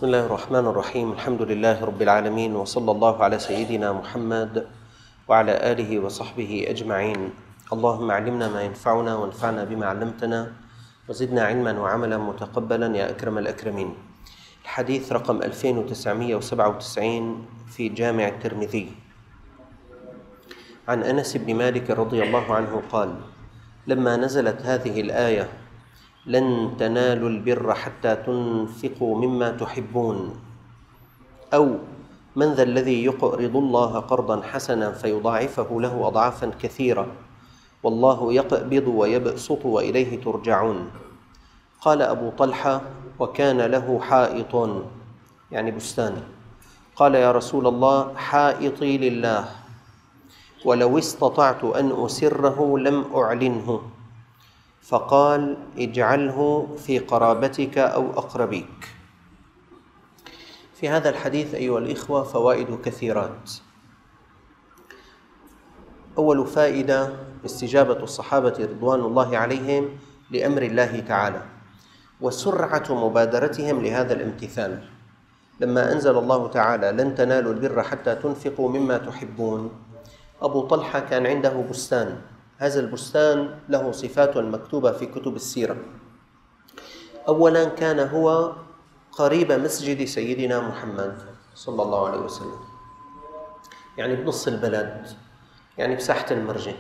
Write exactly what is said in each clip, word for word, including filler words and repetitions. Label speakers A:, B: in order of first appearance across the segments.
A: بسم الله الرحمن الرحيم. الحمد لله رب العالمين، وصلى الله على سيدنا محمد وعلى آله وصحبه أجمعين. اللهم علمنا ما ينفعنا وانفعنا بما علمتنا وزدنا علما وعملا متقبلا يا أكرم الأكرمين. الحديث رقم ألفين وتسعمائة وسبعة وتسعين في جامع الترمذي عن أنس بن مالك رضي الله عنه قال: لما نزلت هذه الآية لن تنالوا البر حتى تنفقوا مما تحبون، أو من ذا الذي يقرض الله قرضا حسنا فيضاعفه له أضعافا كثيرة والله يقبض ويبسط وإليه ترجعون. قال أبو طلحة: وكان له حائط، يعني بستان. قال: يا رسول الله، حائطي لله، ولو استطعت أن أسره لم أعلنه. فقال: اجعله في قرابتك أو أقربيك. في هذا الحديث أيها الإخوة فوائد كثيرات. أول فائدة استجابة الصحابة رضوان الله عليهم لأمر الله تعالى، وسرعة مبادرتهم لهذا الامتثال. لما أنزل الله تعالى لن تنالوا البر حتى تنفقوا مما تحبون، أبو طلحة كان عنده بستان. هذا البستان له صفات مكتوبة في كتب السيرة. أولا، كان هو قريب مسجد سيدنا محمد صلى الله عليه وسلم، يعني بنص البلد، يعني بساحة المرجة.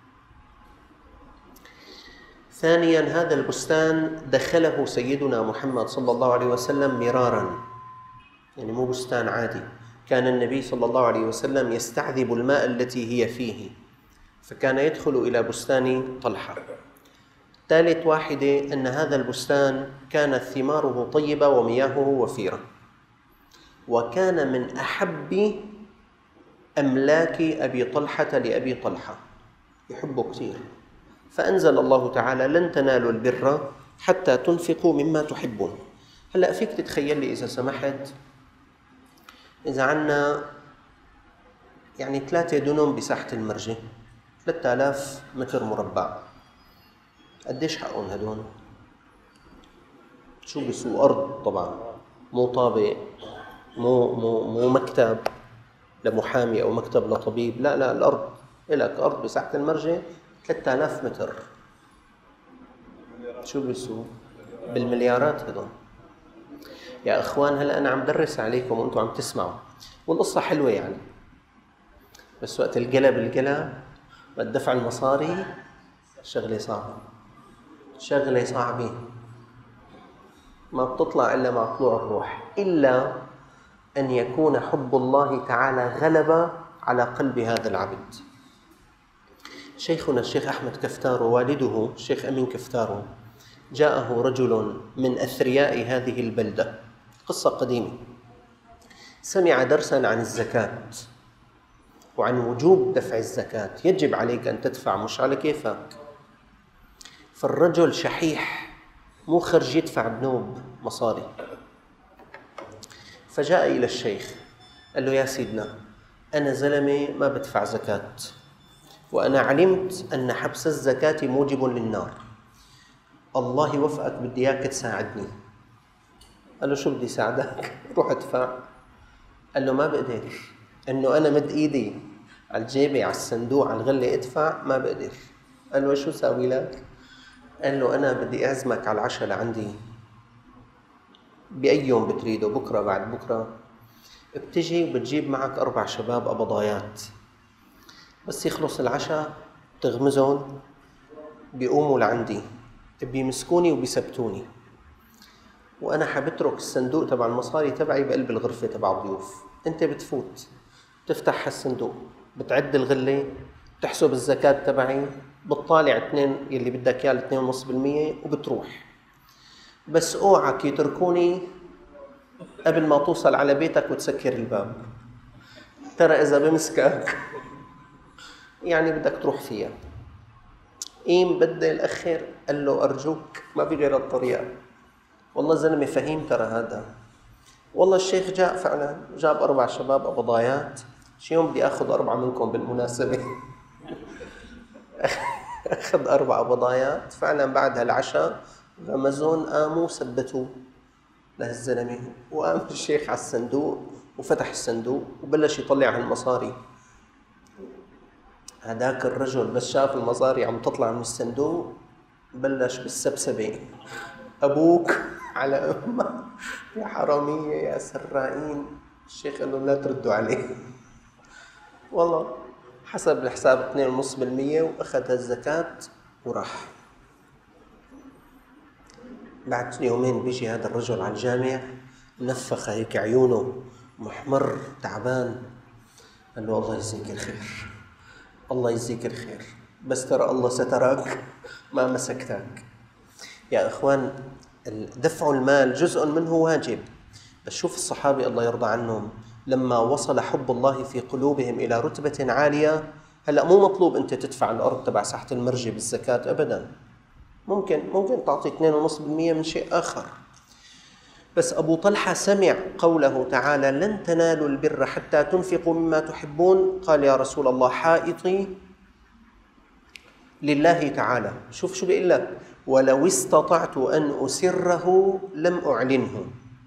A: ثانيا، هذا البستان دخله سيدنا محمد صلى الله عليه وسلم مرارا، يعني مو بستان عادي. كان النبي صلى الله عليه وسلم يستعذب الماء التي هي فيه، فكان يدخل إلى بستان طلحة. ثالث واحدة، أن هذا البستان كانت ثماره طيبة ومياهه وفيرة، وكان من أحب أملاك أبي طلحة لأبي طلحة، يحبه كثير. فأنزل الله تعالى لن تنالوا البر حتى تنفقوا مما تحبون. هلأ فيك تتخيل لي إذا سمحت، إذا عنا يعني ثلاثة دنم بساحة المرجة، ثلاثة آلاف متر مربع، قديش حقهم هدول؟ شو بيسووا؟ أرض طبعا، مو طابق، مو مو مو مكتب لمحامي أو مكتب لطبيب، لا لا، الأرض إلك أرض بساحة المرجة ثلاثة آلاف متر. شو بيسووا؟ بالمليارات هدول يا أخوان. هلأ أنا عم درس عليكم وأنتم عم تسمعوا، والقصة حلوة يعني، بس وقت القلب القلب والدفع المصاري شغلة صعبة، شغلة صعبة ما بتطلع إلا مع طلوع الروح، إلا أن يكون حب الله تعالى غلبة على قلب هذا العبد. شيخنا الشيخ أحمد كفتارو، والده الشيخ أمين كفتارو، جاءه رجل من أثرياء هذه البلدة، قصة قديمة، سمع درساً عن الزكاة وعن وجوب دفع الزكاة، يجب عليك أن تدفع، مش على كيفك. فالرجل شحيح، مو خرج يدفع بنوب مصاري، فجاء إلى الشيخ قال له: يا سيدنا، أنا زلمة ما بدفع زكاة، وأنا علمت أن حبس الزكاة موجب للنار، الله يوفقك، بدي إياك تساعدني. قال له: شو بدي ساعدك؟ روح ادفع. قال له: ما بقدر، إنه أنا مد إيدي على الجيبة على الصندوق على الغلة ادفع، ما بقدر. قال له: شو ساوي لك؟ قال له: أنا بدي أعزمك على العشاء لعندي بأي يوم بتريده، بكرة بعد بكرة، بتجي وبتجيب معك أربع شباب أبضايات، بس يخلص العشاء تغمزهم بيقوموا لعندي، بيمسكوني وبيثبتوني، وأنا حبترك الصندوق تبع المصاري تبعي بقلب الغرفة تبع الضيوف. أنت بتفوت بتفتح الصندوق، بتعد الغلة، بتحسب الزكاة تبعي، بتطالع اثنين يلي بدك اياه الاثنين ونص بالمية، وبتروح. بس اوعك يتركوني قبل ما توصل على بيتك وتسكر الباب، ترى إذا بمسكك يعني بدك تروح فيها. قيم بدل أخر. قال له: أرجوك، ما في غير الطريقة. والله زلمة فهيم ترى هذا. والله الشيخ جاء فعلا، جاب أربع شباب أبضايات، شي يوم بدي أخذ أربعة منكم بالمناسبة. أخذ أربع أبضايات فعلا. بعد هالعشاء غمزون، قاموا ثبتوا لهالزلمة. وقام الشيخ على الصندوق وفتح الصندوق وبلش يطلع هالمصاري. هداك الرجل بس شاف المصاري عم تطلع من الصندوق بلش بالسبسبة: أبوك على أمك يا حرامية يا سرائين. الشيخ قال له: لا تردوا عليه. والله حسب الحساب اثنين ونص بالمية وأخذ الزكاة وراح. بعد يومين بيجي هذا الرجل على الجامع، نفخ هيك عيونه، محمر تعبان. قال له: الله يجزيك الخير، الله يجزيك الخير، بس ترى الله سترك ما مسكتك. يا إخوان، دفع المال جزء منه واجب، بس شوف الصحابة الله يرضى عنهم لما وصل حب الله في قلوبهم إلى رتبة عالية. هلأ مو مطلوب أنت تدفع الأرض تبع ساحة المرجي بالزكاة أبداً، ممكن ممكن تعطي اثنين ونص بالمية من شيء آخر. بس أبو طلحة سمع قوله تعالى: لن تنالوا البر حتى تنفقوا مما تحبون. قال: يا رسول الله، حائطي لله تعالى. شوف شو بيقول لك: ولو استطعت أن أسره لم أعلنه.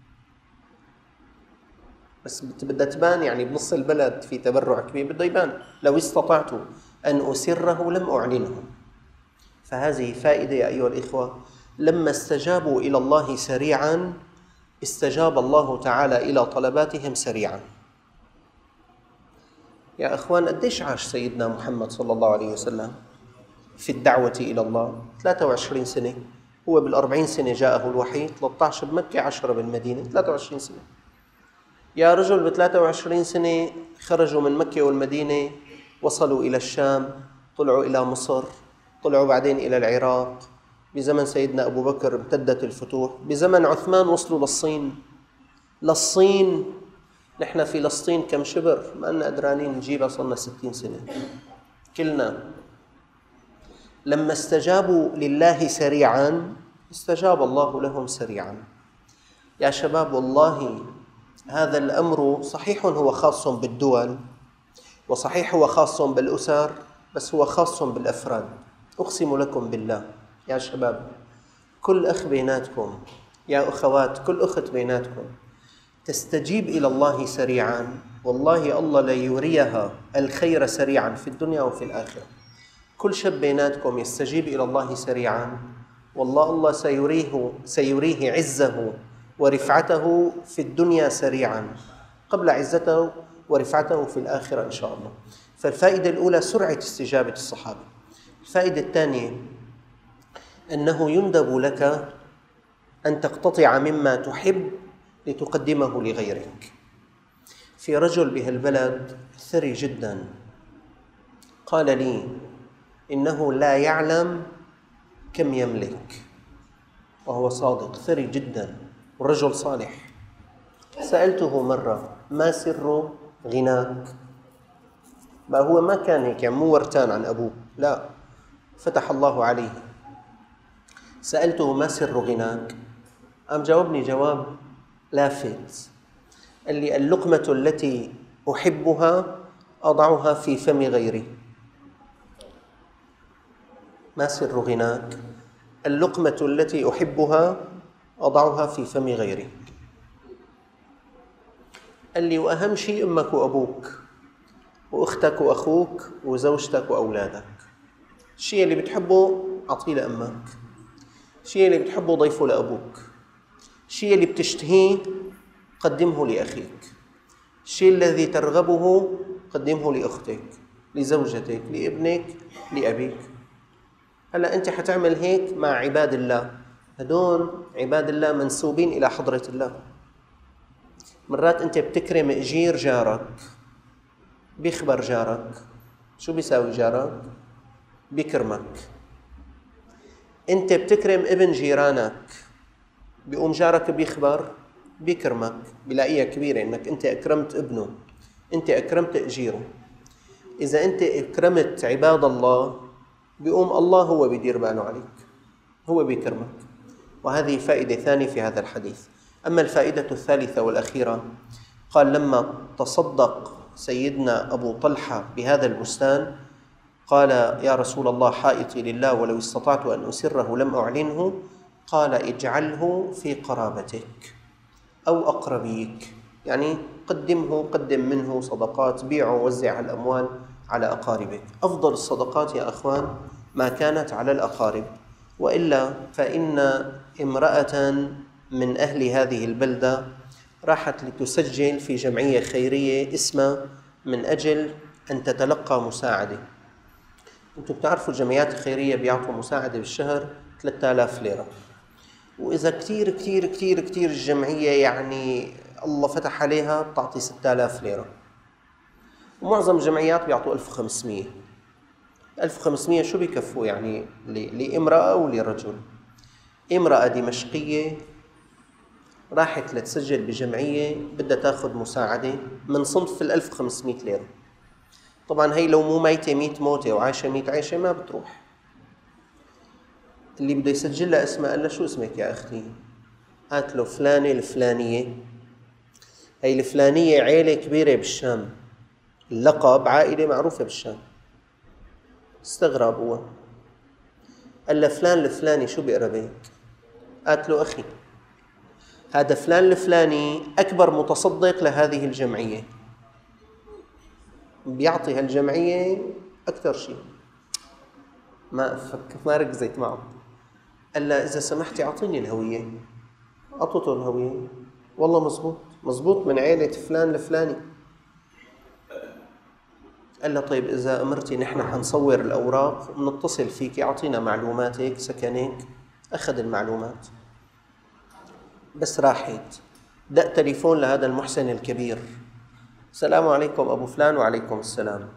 A: بس بدها تبان، يعني بنص البلد في تبرع كبير بده يبان. لو استطعت أن أسره لم أعلنه. فهذه فائدة يا أيها الإخوة. لما استجابوا إلى الله سريعاً استجاب الله تعالى إلى طلباتهم سريعاً. يا أخوان، قديش عاش سيدنا محمد صلى الله عليه وسلم في الدعوة إلى الله؟ ثلاثة وعشرين سنة. هو بالأربعين سنة جاءه الوحي، ثلاثة عشر بمكة، عشرة بالمدينة، ثلاثة وعشرين سنة. يا رجل، بثلاثة وعشرين سنة خرجوا من مكة والمدينة، وصلوا إلى الشام، طلعوا إلى مصر، طلعوا بعدين إلى العراق. بزمن سيدنا أبو بكر امتدت الفتوح. بزمن عثمان وصلوا للصين. للصين نحن في فلسطين كم شبر ما أننا قدرانين نجيبها، صلنا ستين سنة كلنا. لما استجابوا لله سريعاً استجاب الله لهم سريعاً. يا شباب، والله هذا الأمر صحيح هو خاص بالدول، وصحيح هو خاص بالأسر، بس هو خاص بالأفراد. أقسم لكم بالله يا شباب، كل أخ بيناتكم، يا أخوات، كل أخت بيناتكم تستجيب إلى الله سريعاً، والله الله ليريها الخير سريعاً في الدنيا وفي الآخرة. كل شاب بيناتكم يستجيب إلى الله سريعاً، والله الله سيريه, سيريه عزه ورفعته في الدنيا سريعاً قبل عزته ورفعته في الآخرة إن شاء الله. فالفائدة الأولى سرعة استجابة الصحابة. الفائدة الثانية أنه يندب لك أن تقتطع مما تحب لتقدمه لغيرك. في رجل بهالبلد ثري جدا قال لي إنه لا يعلم كم يملك، وهو صادق، ثري جدا والرجل صالح. سألته مرة: ما سر غناك؟ ما هو ما كان هيك، يعني مو ورتان عن أبوه، لا، فتح الله عليه. سألته: ما سر غناك؟ قام جاوبني جواب لافت. قال لي: اللقمة التي أحبها أضعها في فم غيري. ما سر غناك؟ اللقمة التي أحبها أضعها في فم غيري. قال لي: وأهم شيء أمك وأبوك وأختك وأخوك وزوجتك وأولادك. الشيء اللي بتحبه أعطيه لأمك، الشيء اللي بتحبه ضيفه لأبوك، الشيء اللي بتشتهيه قدمه لأخيك، الشيء الذي ترغبه قدمه لأختك، لزوجتك، لابنك، لأبيك. هلأ أنت حتعمل هيك مع عباد الله، هدول عباد الله منسوبين إلى حضرة الله. مرات أنت بتكرم أجير جارك، بيخبر جارك، شو بيساوي جارك؟ بيكرمك. أنت بتكرم ابن جيرانك، بيقوم جارك بيخبر، بيكرمك، بلاقيها كبيرة إنك أنت أكرمت ابنه، أنت أكرمت أجيره. إذا أنت أكرمت عباد الله بيقوم الله هو بيدير باله عليك، هو بيكرمك. وهذه فائدة ثانية في هذا الحديث. أما الفائدة الثالثة والأخيرة، قال: لما تصدق سيدنا أبو طلحة بهذا البستان قال: يا رسول الله، حائطي لله ولو استطعت أن أسره لم أعلنه. قال: اجعله في قرابتك. أو أقربيك، يعني قدمه قدم منه صدقات، بيعه وزع الأموال على أقاربك. أفضل الصدقات يا أخوان ما كانت على الأقارب، وإلا فإن امرأة من أهل هذه البلدة راحت لتسجل في جمعية خيرية اسمها من أجل أن تتلقى مساعدة. أنتم بتعرفوا الجمعيات الخيرية بيعطوا مساعدة بالشهر ثلاثة آلاف ليرة، وإذا كتير كتير كتير كتير الجمعية يعني الله فتح عليها بتعطي ستة آلاف ليرة، ومعظم الجمعيات بيعطوا ألف وخمسمية. ألف وخمسمية شو بيكفوا يعني لامرأة ولرجل؟ امرأة دمشقية راحت لتسجل بجمعية بدها تاخذ مساعدة من صنف الألف وخمسمية ليرة. طبعا هي لو مو ميتة ميت موتة وعايشة ميت عيشة ما بتروح. اللي بده يسجل لها اسمها قال لها شو اسمك يا أختي؟ قالت له فلانة الفلانية. هي الفلانية عيلة كبيرة بالشام، اللقب عائلة معروفة بالشام. استغرب هو، قال له فلان الفلاني شو بيقربك؟ قالت له أخي، هذا فلان الفلاني أكبر متصدق لهذه الجمعية، بيعطي هالجمعية أكثر شيء. ما فك ما ركزت معه. قال له إذا سمحتي أعطيني الهوية. أعطته الهوية، والله مزبوط مزبوط من عيلة فلان الفلاني. قال له طيب إذا أمرتي نحن حنصور الأوراق ونتصل فيك، أعطينا معلوماتك سكنك. أخذ المعلومات، بس راحت دق تليفون لهذا المحسن الكبير. السلام عليكم أبو فلان. وعليكم السلام.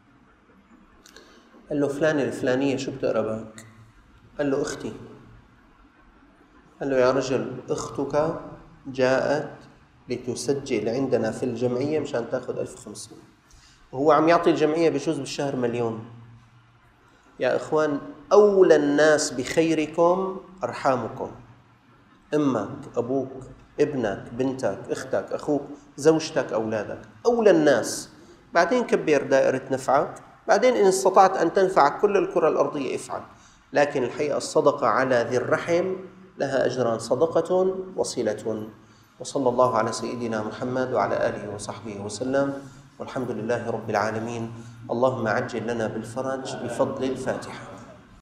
A: قال له فلان الفلانية شو بتقربك؟ قال له أختي. قال له يا رجل أختك جاءت لتسجل عندنا في الجمعية مشان تاخذ ألف وخمسمية، وهو عم يعطي الجمعية بجوز بالشهر مليون. يا إخوان، أولى الناس بخيركم أرحامكم، أمك، أبوك، ابنك، بنتك، أختك، أخوك، زوجتك، أولادك، أولى الناس. بعدين كبر دائرة نفعك، بعدين إن استطعت أن تنفع كل الكرة الأرضية افعل. لكن الحقيقة الصدقة على ذي الرحم لها أجران، صدقة وصلة. وصلى الله على سيدنا محمد وعلى آله وصحبه وسلم، والحمد لله رب العالمين. اللهم عجل لنا بالفرج بفضل الفاتحة.